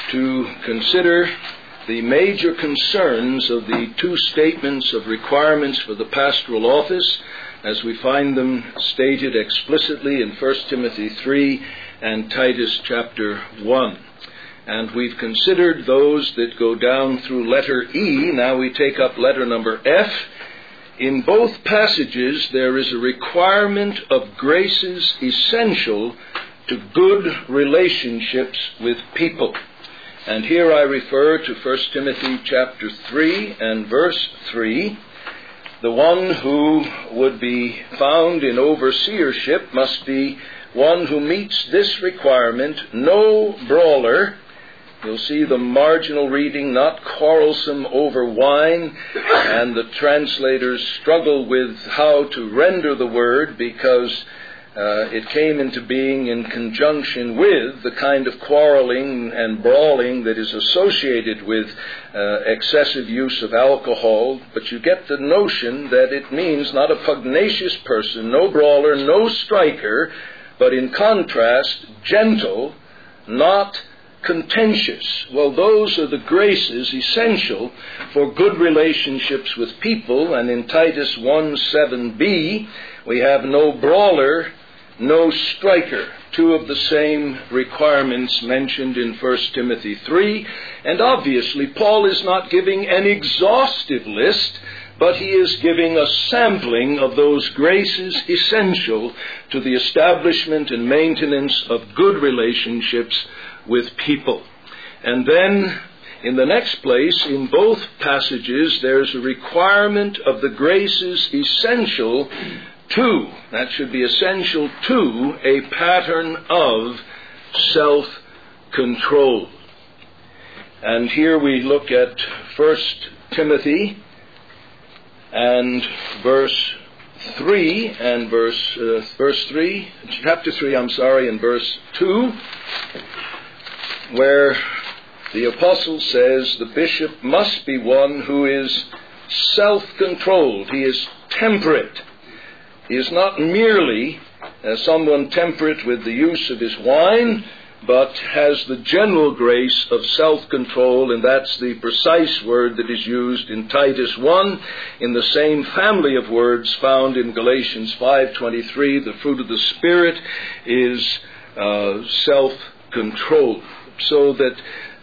to consider the major concerns of the two statements of requirements for the pastoral office as we find them stated explicitly in 1 Timothy 3 and Titus chapter 1. And we've considered those that go down through letter E. Now we take up letter number F. In both passages there is a requirement of graces essential to good relationships with people. And here I refer to 1 Timothy chapter 3 and verse 3. The one who would be found in overseership must be one who meets this requirement: no brawler. You'll see the marginal reading, not quarrelsome over wine, and the translators struggle with how to render the word because it came into being in conjunction with the kind of quarreling and brawling that is associated with excessive use of alcohol. But you get the notion that it means not a pugnacious person, no brawler, no striker, but in contrast, gentle, not contentious. Well, those are the graces essential for good relationships with people. And in Titus 1:7b, we have no brawler, no striker, two of the same requirements mentioned in 1 Timothy 3. And obviously, Paul is not giving an exhaustive list, but he is giving a sampling of those graces essential to the establishment and maintenance of good relationships with people. And then, in the next place, in both passages, there's a requirement of the graces essential to, that should be essential to, a pattern of self-control. And here we look at 1 Timothy and verse 3 and chapter 3, and verse 2, where the apostle says the bishop must be one who is self-controlled. He is temperate. He is not merely someone temperate with the use of his wine, but has the general grace of self-control, and that's the precise word that is used in Titus 1, in the same family of words found in Galatians 5:23. The fruit of the Spirit is self-control. So that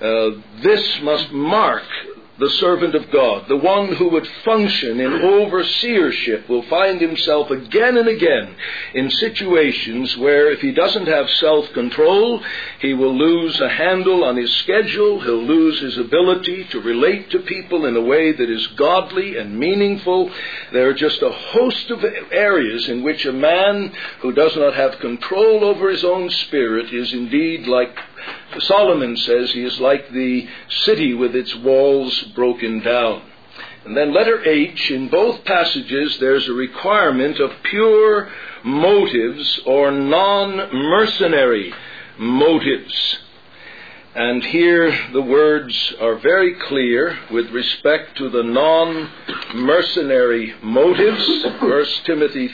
this must mark the servant of God. The one who would function in overseership will find himself again and again in situations where if he doesn't have self-control, he will lose a handle on his schedule, he'll lose his ability to relate to people in a way that is godly and meaningful. There are just a host of areas in which a man who does not have control over his own spirit is indeed like Solomon says, he is like the city with its walls broken down. And then letter H, in both passages there's a requirement of pure motives or non-mercenary motives. And here the words are very clear with respect to the non-mercenary motives. 1 Timothy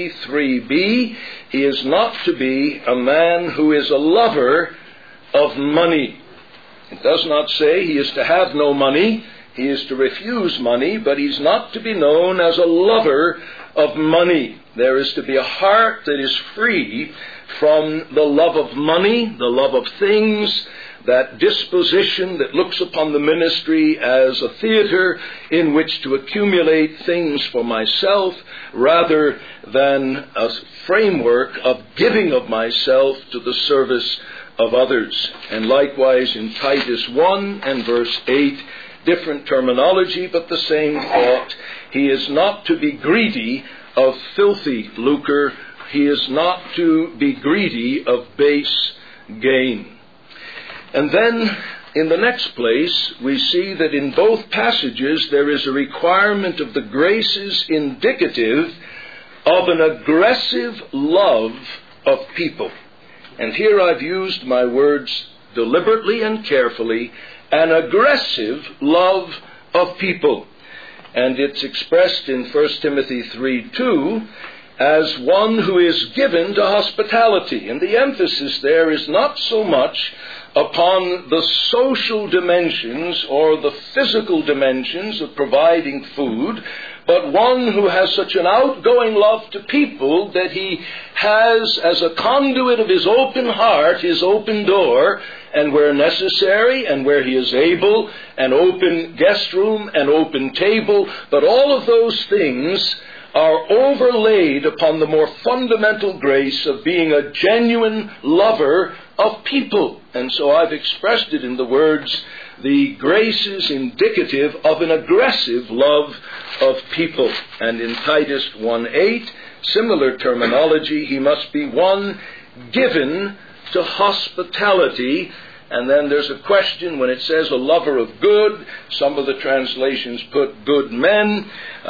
3:3b, he is not to be a man who is a lover of money. It does not say he is to have no money. He is to refuse money, but he's not to be known as a lover of money. There is to be a heart that is free from the love of money, the love of things, that disposition that looks upon the ministry as a theater in which to accumulate things for myself rather than a framework of giving of myself to the service of others. And likewise in Titus 1 and verse 8, different terminology but the same thought. He is not to be greedy of filthy lucre. He is not to be greedy of base gain. And then in the next place we see that in both passages there is a requirement of the graces indicative of an aggressive love of people. And here I've used my words deliberately and carefully, an aggressive love of people. And it's expressed in 1 Timothy 3:2, as one who is given to hospitality. And the emphasis there is not so much upon the social dimensions or the physical dimensions of providing food, but one who has such an outgoing love to people that he has as a conduit of his open heart, his open door, and where necessary and where he is able, an open guest room, an open table. But all of those things are overlaid upon the more fundamental grace of being a genuine lover of people. And so I've expressed it in the words, the grace is indicative of an aggressive love of people. And in Titus 1:8, similar terminology, he must be one given to hospitality. And then there's a question when it says a lover of good. Some of the translations put good men,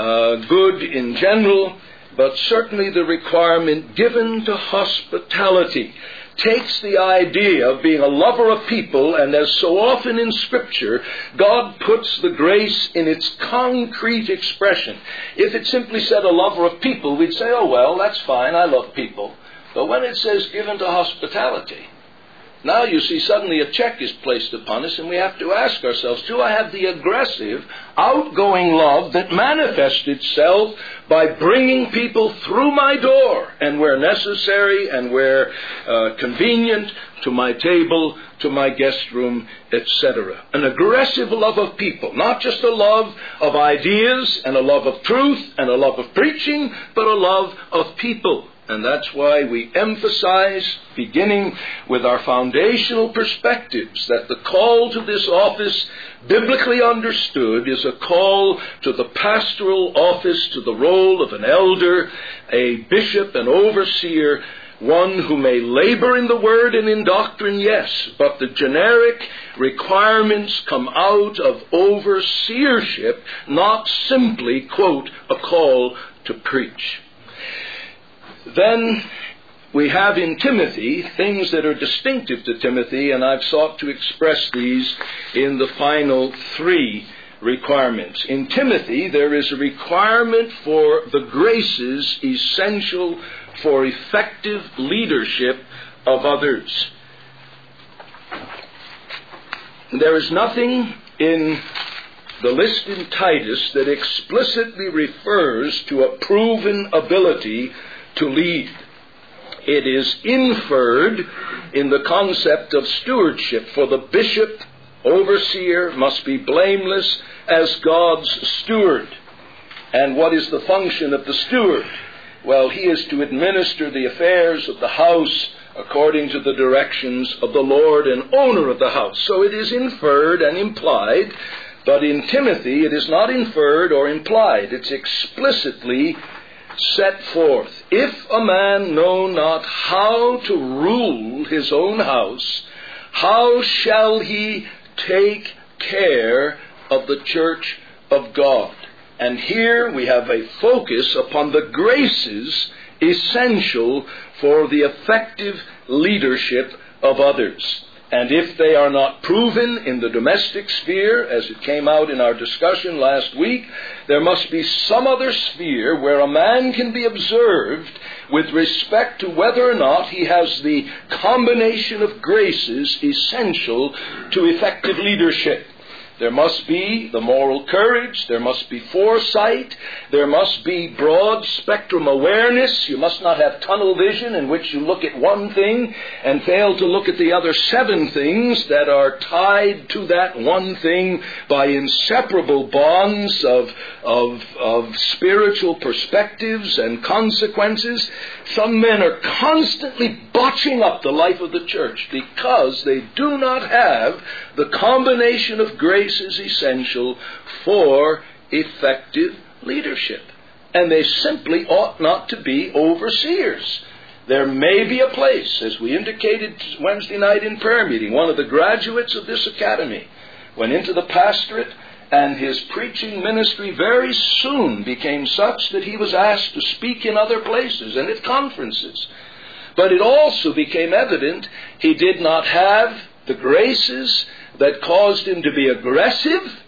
good in general, but certainly the requirement given to hospitality takes the idea of being a lover of people, and as so often in Scripture, God puts the grace in its concrete expression. If it simply said a lover of people, we'd say, oh well, that's fine, I love people. But when it says given to hospitality, now you see suddenly a check is placed upon us, and we have to ask ourselves, do I have the aggressive, outgoing love that manifests itself by bringing people through my door, and where necessary and where convenient, to my table, to my guest room, etc. An aggressive love of people, not just a love of ideas and a love of truth and a love of preaching, but a love of people. And that's why we emphasize, beginning with our foundational perspectives, that the call to this office, biblically understood, is a call to the pastoral office, to the role of an elder, a bishop, an overseer, one who may labor in the word and in doctrine, yes, but the generic requirements come out of overseership, not simply, quote, a call to preach. Then we have in Timothy things that are distinctive to Timothy, and I've sought to express these in the final three requirements. In Timothy, there is a requirement for the graces essential for effective leadership of others. There is nothing in the list in Titus that explicitly refers to a proven ability to lead. It is inferred in the concept of stewardship, for the bishop, overseer, must be blameless as God's steward. And what is the function of the steward? Well, he is to administer the affairs of the house according to the directions of the Lord and owner of the house. So it is inferred and implied, but in Timothy it is not inferred or implied. It's explicitly set forth. If a man know not how to rule his own house, how shall he take care of the church of God? And here we have a focus upon the graces essential for the effective leadership of others. And if they are not proven in the domestic sphere, as it came out in our discussion last week, there must be some other sphere where a man can be observed with respect to whether or not he has the combination of graces essential to effective leadership. There must be the moral courage, there must be foresight, there must be broad spectrum awareness. You must not have tunnel vision in which you look at one thing and fail to look at the other 7 things that are tied to that one thing by inseparable bonds of spiritual perspectives and consequences. Some men are constantly botching up the life of the church because they do not have the combination of grace is essential for effective leadership. And they simply ought not to be overseers. There may be a place, as we indicated Wednesday night in prayer meeting, one of the graduates of this academy went into the pastorate, and his preaching ministry very soon became such that he was asked to speak in other places and at conferences. But it also became evident he did not have the graces that caused him to be aggressive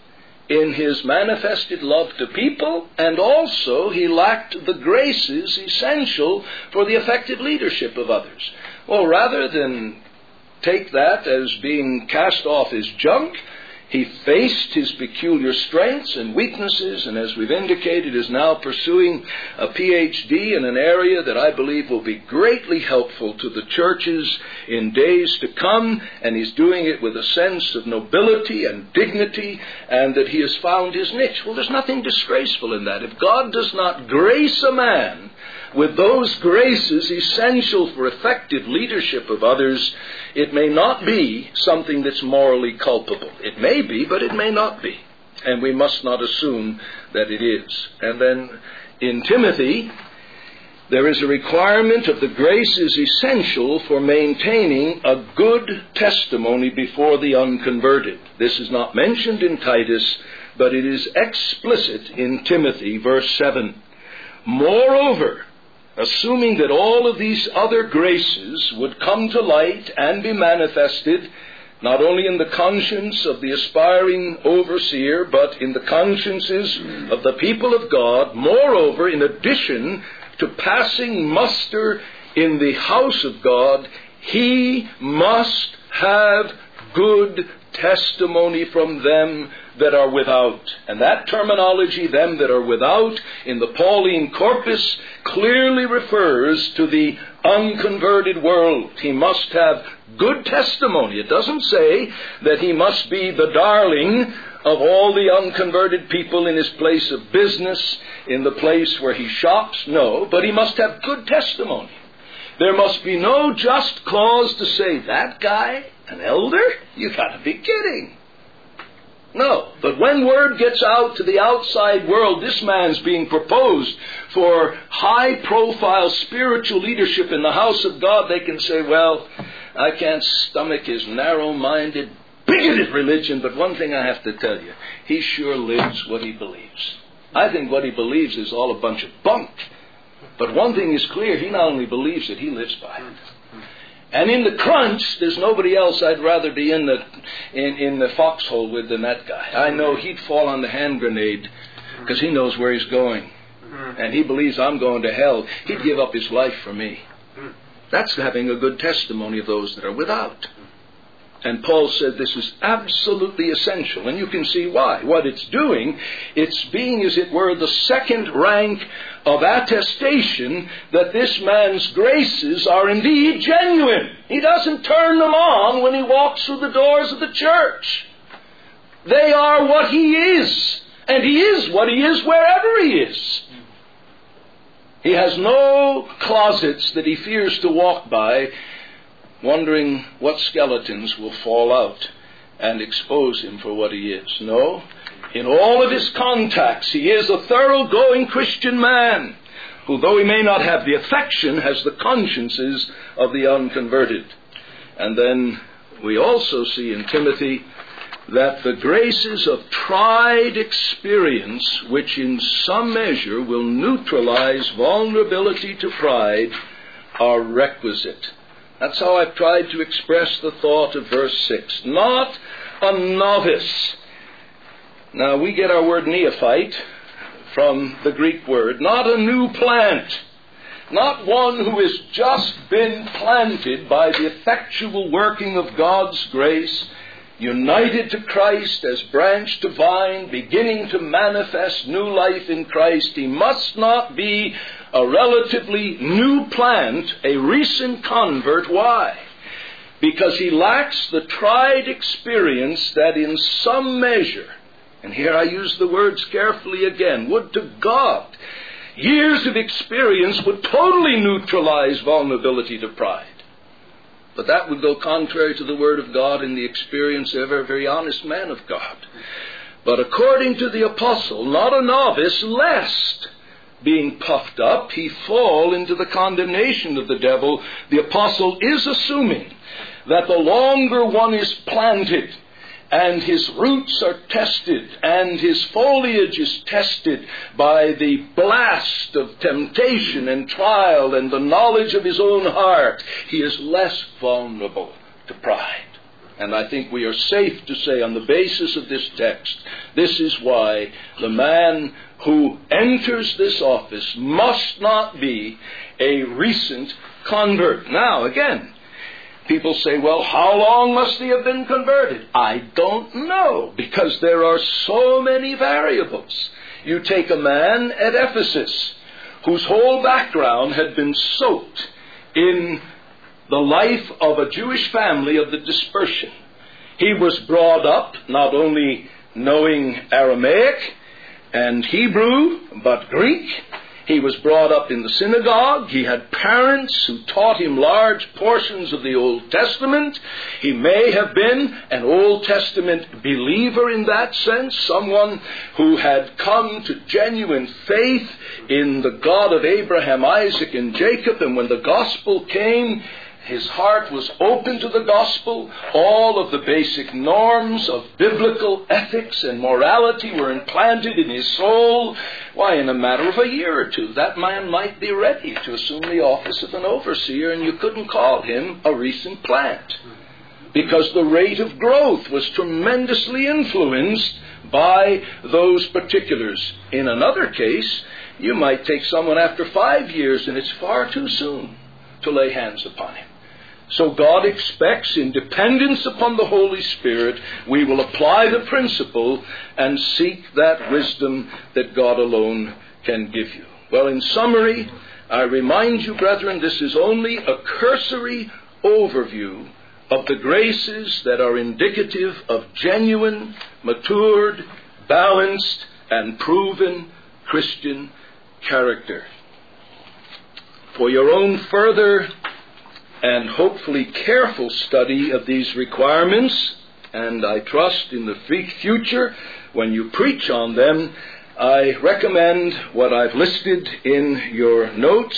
in his manifested love to people, and also he lacked the graces essential for the effective leadership of others. Well, rather than take that as being cast off as junk, he faced his peculiar strengths and weaknesses, and as we've indicated, is now pursuing a PhD in an area that I believe will be greatly helpful to the churches in days to come, and he's doing it with a sense of nobility and dignity, and that he has found his niche. Well, there's nothing disgraceful in that. If God does not grace a man with those graces essential for effective leadership of others, it may not be something that's morally culpable. It may be, but it may not be. And we must not assume that it is. And then in Timothy, there is a requirement of the graces essential for maintaining a good testimony before the unconverted. This is not mentioned in Titus, but it is explicit in Timothy, verse 7. Moreover, assuming that all of these other graces would come to light and be manifested, not only in the conscience of the aspiring overseer, but in the consciences of the people of God, moreover, in addition to passing muster in the house of God, he must have good testimony from them that are without. And that terminology, them that are without, in the Pauline corpus, clearly refers to the unconverted world. He must have good testimony. It doesn't say that he must be the darling of all the unconverted people in his place of business, in the place where he shops. No, but he must have good testimony. There must be no just cause to say, that guy, an elder? You got to be kidding. No, but when word gets out to the outside world, this man's being proposed for high-profile spiritual leadership in the house of God, they can say, well, I can't stomach his narrow-minded, bigoted religion, but one thing I have to tell you, he sure lives what he believes. I think what he believes is all a bunch of bunk. But one thing is clear, he not only believes it, he lives by it. And in the crunch, there's nobody else I'd rather be in the foxhole with than that guy. I know he'd fall on the hand grenade because he knows where he's going. And he believes I'm going to hell. He'd give up his life for me. That's having a good testimony of those that are without. And Paul said this is absolutely essential. And you can see why. What it's doing, it's being, as it were, the second rank of attestation that this man's graces are indeed genuine. He doesn't turn them on when he walks through the doors of the church. They are what he is. And he is what he is wherever he is. He has no closets that he fears to walk by, wondering what skeletons will fall out and expose him for what he is. No, in all of his contacts, he is a thoroughgoing Christian man who, though he may not have the affection, has the consciences of the unconverted. And then we also see in Timothy that the graces of tried experience, which in some measure will neutralize vulnerability to pride, are requisite. That's how I've tried to express the thought of verse 6. Not a novice. Now, we get our word neophyte from the Greek word. Not a new plant. Not one who has just been planted by the effectual working of God's grace, united to Christ as branch to vine, beginning to manifest new life in Christ. He must not be a relatively new plant, a recent convert. Why? Because he lacks the tried experience that in some measure, and here I use the words carefully again, would to God, years of experience would totally neutralize vulnerability to pride. But that would go contrary to the Word of God and the experience of a very honest man of God. But according to the apostle, not a novice, lest, being puffed up, he fall into the condemnation of the devil. The apostle is assuming that the longer one is planted, and his roots are tested, and his foliage is tested by the blast of temptation and trial and the knowledge of his own heart, he is less vulnerable to pride. And I think we are safe to say on the basis of this text, this is why the man who enters this office must not be a recent convert. Now, again, people say, well, how long must he have been converted? I don't know, because there are so many variables. You take a man at Ephesus whose whole background had been soaked in the life of a Jewish family of the dispersion. He was brought up not only knowing Aramaic and Hebrew, but Greek. He was brought up in the synagogue. He had parents who taught him large portions of the Old Testament. He may have been an Old Testament believer in that sense, someone who had come to genuine faith in the God of Abraham, Isaac, and Jacob. And when the gospel came, his heart was open to the gospel. All of the basic norms of biblical ethics and morality were implanted in his soul. Why, in a matter of a year or two, that man might be ready to assume the office of an overseer, and you couldn't call him a recent plant, because the rate of growth was tremendously influenced by those particulars. In another case, you might take someone after 5 years, and it's far too soon to lay hands upon him. So God expects, in dependence upon the Holy Spirit, we will apply the principle and seek that wisdom that God alone can give you. Well, in summary, I remind you, brethren, this is only a cursory overview of the graces that are indicative of genuine, matured, balanced, and proven Christian character. For your own further and hopefully careful study of these requirements, and I trust in the future when you preach on them, I recommend what I've listed in your notes,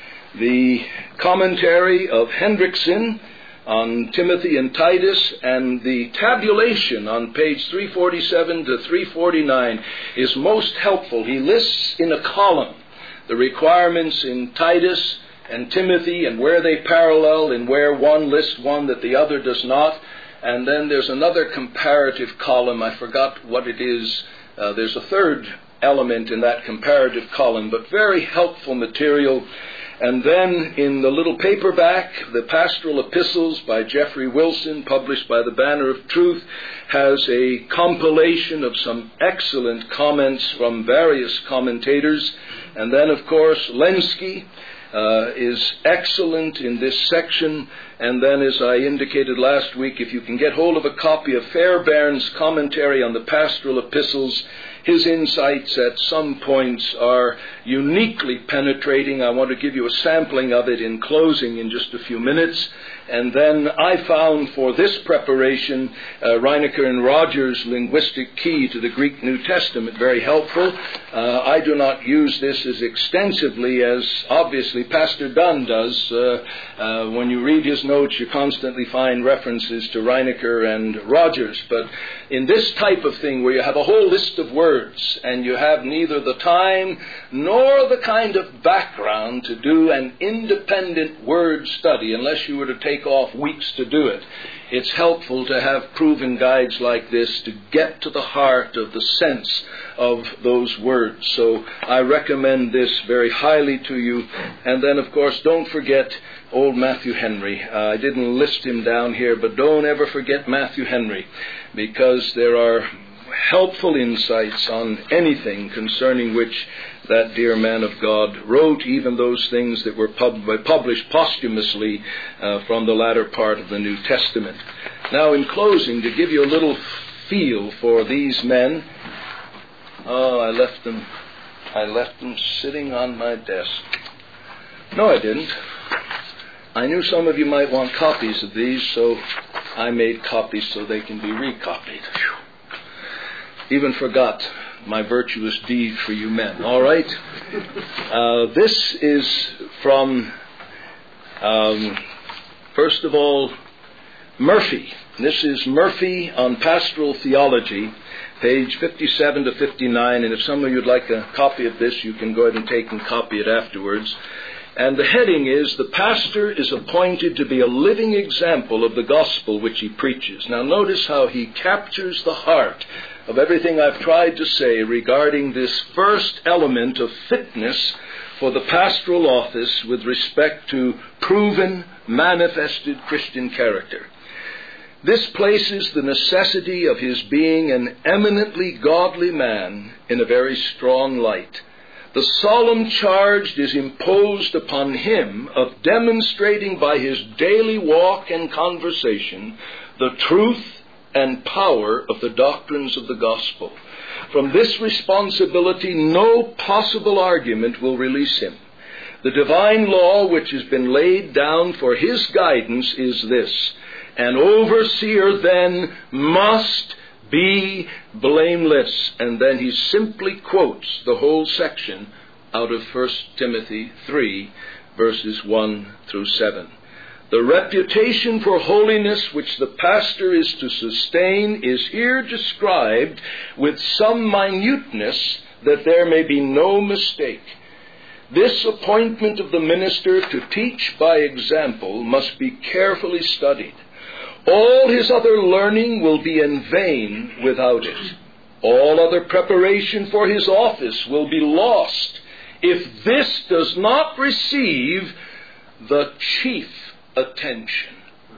the commentary of Hendrickson on Timothy and Titus, and the tabulation on page 347 to 349 is most helpful. He lists in a column the requirements in Titus and Timothy, and where they parallel, and where one lists one that the other does not. And then there's another comparative column. I forgot what it is. There's a third element in that comparative column, but very helpful material. And then in the little paperback, the Pastoral Epistles by Jeffrey Wilson, published by the Banner of Truth, has a compilation of some excellent comments from various commentators. And then, of course, Lenski is excellent in this section. And then, as I indicated last week, if you can get hold of a copy of Fairbairn's commentary on the Pastoral Epistles, his insights at some points are uniquely penetrating. I want to give you a sampling of it in closing in just a few minutes. And then I found for this preparation Reinecker and Rogers' Linguistic Key to the Greek New Testament very helpful. I do not use this as extensively as obviously Pastor Dunn does. When you read his notes, you constantly find references to Reinecker and Rogers. But in this type of thing where you have a whole list of words and you have neither the time nor the kind of background to do an independent word study, unless you were to take off weeks to do it, it's helpful to have proven guides like this to get to the heart of the sense of those words. So I recommend this very highly to you. And then, of course, don't forget old Matthew Henry. I didn't list him down here, but don't ever forget Matthew Henry, because there are helpful insights on anything concerning which that dear man of God wrote, even those things that were published posthumously from the latter part of the New Testament. Now, in closing, to give you a little feel for these men, I left them sitting on my desk. No, I didn't. I knew some of you might want copies of these, so I made copies so they can be recopied. Even forgot my virtuous deed for you men. All right. This is from, first of all, Murphy. This is Murphy on Pastoral Theology, page 57 to 59. And if some of you would like a copy of this, you can go ahead and take and copy it afterwards. And the heading is, "The pastor is appointed to be a living example of the gospel which he preaches." Now notice how he captures the heart of everything I've tried to say regarding this first element of fitness for the pastoral office with respect to proven, manifested Christian character. This places the necessity of his being an eminently godly man in a very strong light. The solemn charge is imposed upon him of demonstrating by his daily walk and conversation the truth and power of the doctrines of the gospel. From this responsibility, no possible argument will release him. The divine law which has been laid down for his guidance is this: "An overseer then must be blameless." And then he simply quotes the whole section out of 1 Timothy 3, verses 1 through 7. The reputation for holiness which the pastor is to sustain is here described with some minuteness that there may be no mistake. This appointment of the minister to teach by example must be carefully studied. All his other learning will be in vain without it. All other preparation for his office will be lost if this does not receive the chief attention.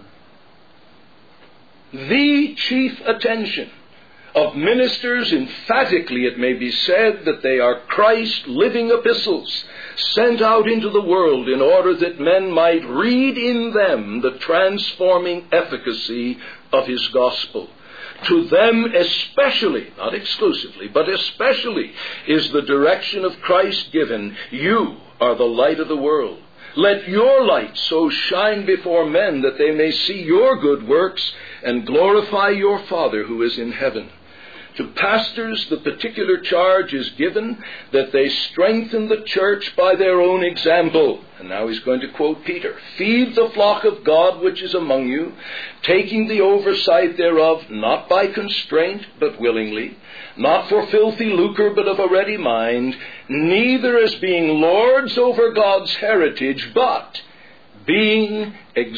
The chief attention of ministers. Emphatically, it may be said that they are Christ's living epistles, sent out into the world in order that men might read in them the transforming efficacy of his gospel. To them especially, not exclusively, but especially, is the direction of Christ given. "You are the light of the world. Let your light so shine before men that they may see your good works and glorify your Father who is in heaven." To pastors, the particular charge is given that they strengthen the church by their own example. And now he's going to quote Peter. "Feed the flock of God which is among you, taking the oversight thereof, not by constraint, but willingly, not for filthy lucre, but of a ready mind, neither as being lords over God's heritage, but being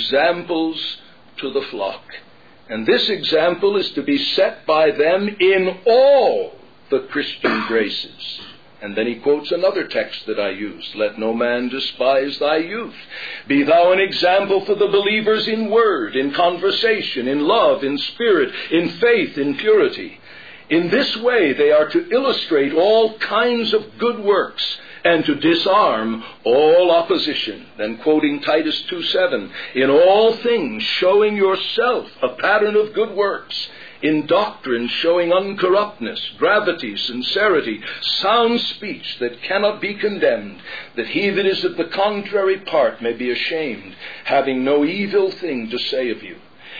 examples to the flock." And this example is to be set by them in all the Christian graces. And then he quotes another text that I used: "Let no man despise thy youth. Be thou an example for the believers in word, in conversation, in love, in spirit, in faith, in purity." In this way they are to illustrate all kinds of good works and to disarm all opposition. Then quoting Titus 2:7, "In all things showing yourself a pattern of good works, in doctrine showing uncorruptness, gravity, sincerity, sound speech that cannot be condemned, that he that is of the contrary part may be ashamed, having no evil thing to say of you."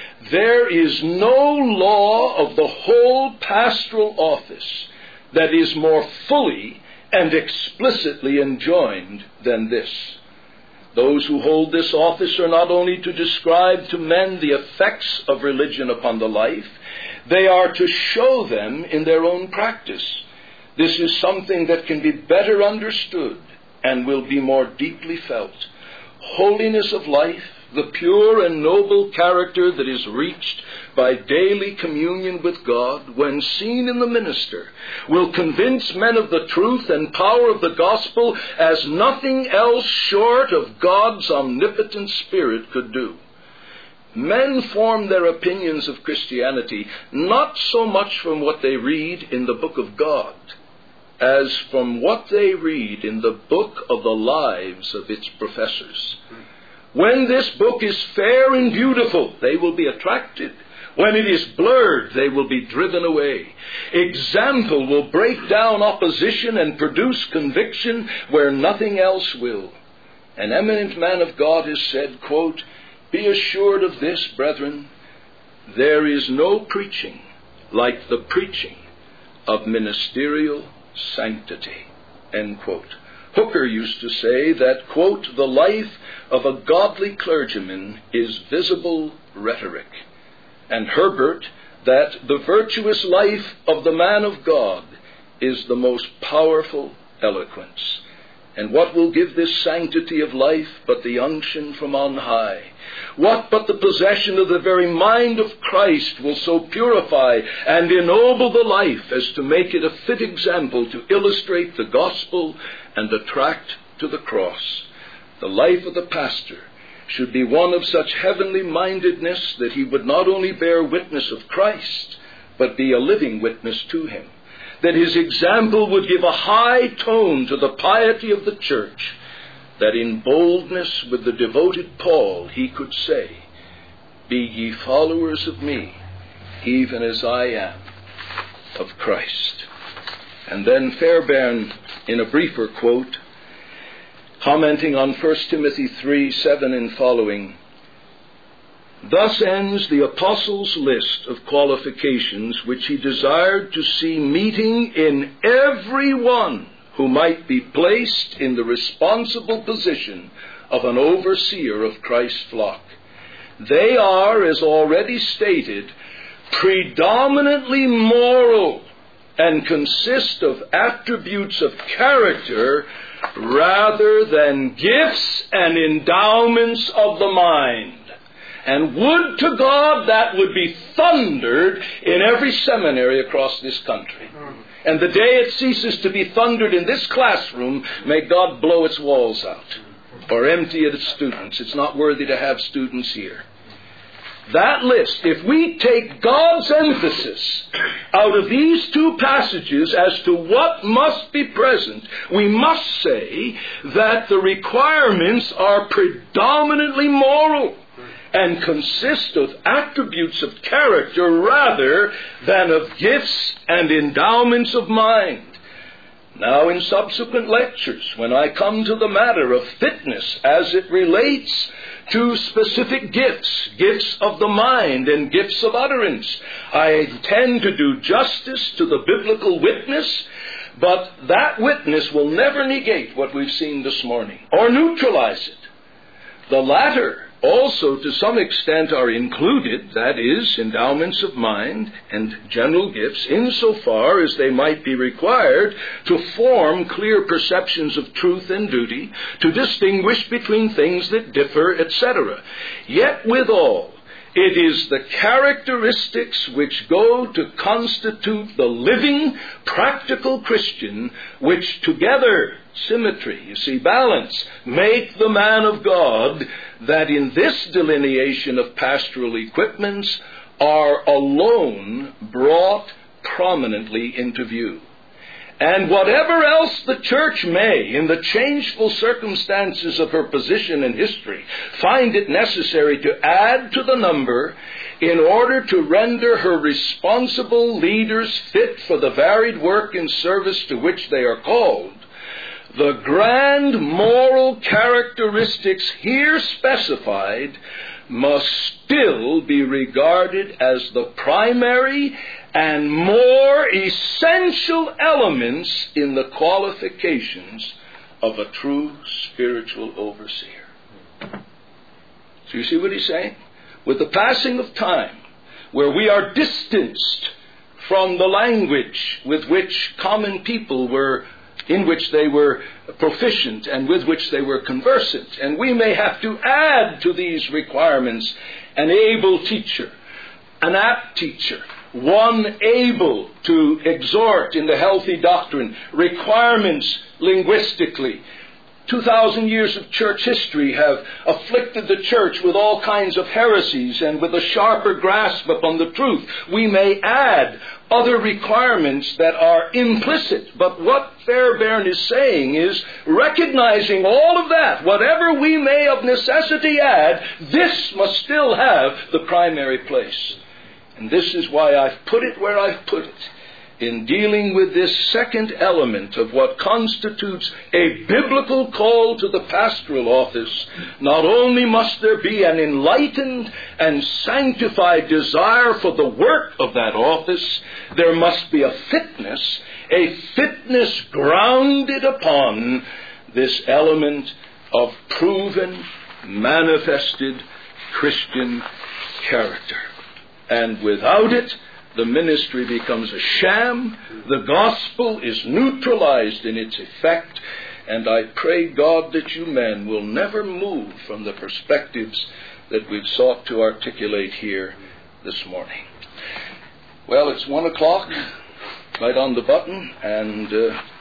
There is no law of the whole pastoral office that is more fully and explicitly enjoined than this. Those who hold this office are not only to describe to men the effects of religion upon the life, they are to show them in their own practice. This is something that can be better understood and will be more deeply felt. Holiness of life, the pure and noble character that is reached by daily communion with God, when seen in the minister, will convince men of the truth and power of the gospel as nothing else short of God's omnipotent Spirit could do. Men form their opinions of Christianity not so much from what they read in the book of God, as from what they read in the book of the lives of its professors. When this book is fair and beautiful, they will be attracted. When it is blurred, they will be driven away. Example will break down opposition and produce conviction where nothing else will. An eminent man of God has said, quote, "Be assured of this, brethren, there is no preaching like the preaching of ministerial sanctity." End quote. Hooker used to say that, quote, "The life of a godly clergyman is visible rhetoric." And Herbert, that the virtuous life of the man of God is the most powerful eloquence. And what will give this sanctity of life but the unction from on high? What but the possession of the very mind of Christ will so purify and ennoble the life as to make it a fit example to illustrate the gospel and attract to the cross? The life of the pastor should be one of such heavenly mindedness that he would not only bear witness of Christ, but be a living witness to him. That his example would give a high tone to the piety of the church, that in boldness with the devoted Paul he could say, "Be ye followers of me, even as I am of Christ." And then Fairbairn, in a briefer quote, commenting on 1 Timothy 3:7 and following, "Thus ends the apostle's list of qualifications which he desired to see meeting in every one who might be placed in the responsible position of an overseer of Christ's flock. They are, as already stated, predominantly moral and consist of attributes of character rather than gifts and endowments of the mind." And would to God that would be thundered in every seminary across this country. And the day it ceases to be thundered in this classroom, may God blow its walls out or empty it of students. It's not worthy to have students here. That list, if we take God's emphasis out of these two passages as to what must be present, we must say that the requirements are predominantly moral and consist of attributes of character rather than of gifts and endowments of mind. Now, in subsequent lectures, when I come to the matter of fitness as it relates to specific gifts of the mind and gifts of utterance, I intend to do justice to the biblical witness, but that witness will never negate what we've seen this morning or neutralize it. The latter also to some extent are included, that is, endowments of mind and general gifts, insofar as they might be required to form clear perceptions of truth and duty, to distinguish between things that differ, etc. Yet withal, it is the characteristics which go to constitute the living, practical Christian, which together, symmetry, you see, balance, make the man of God, that in this delineation of pastoral equipments are alone brought prominently into view. And whatever else the church may, in the changeful circumstances of her position in history, find it necessary to add to the number in order to render her responsible leaders fit for the varied work and service to which they are called, the grand moral characteristics here specified must still be regarded as the primary and more essential elements in the qualifications of a true spiritual overseer. So you see what he's saying? With the passing of time, where we are distanced from the language with which common people were, in which they were proficient and with which they were conversant, and we may have to add to these requirements an able teacher, an apt teacher, one able to exhort in the healthy doctrine, requirements linguistically. 2,000 years of church history have afflicted the church with all kinds of heresies and with a sharper grasp upon the truth. We may add other requirements that are implicit. But what Fairbairn is saying is, recognizing all of that, whatever we may of necessity add, this must still have the primary place. And this is why I've put it where I've put it, in dealing with this second element of what constitutes a biblical call to the pastoral office. Not only must there be an enlightened and sanctified desire for the work of that office, there must be a fitness grounded upon this element of proven, manifested Christian character. And without it, the ministry becomes a sham, the gospel is neutralized in its effect, And I pray, God, that you men will never move from the perspectives that we've sought to articulate here this morning. Well, it's 1 o'clock, right on the button, and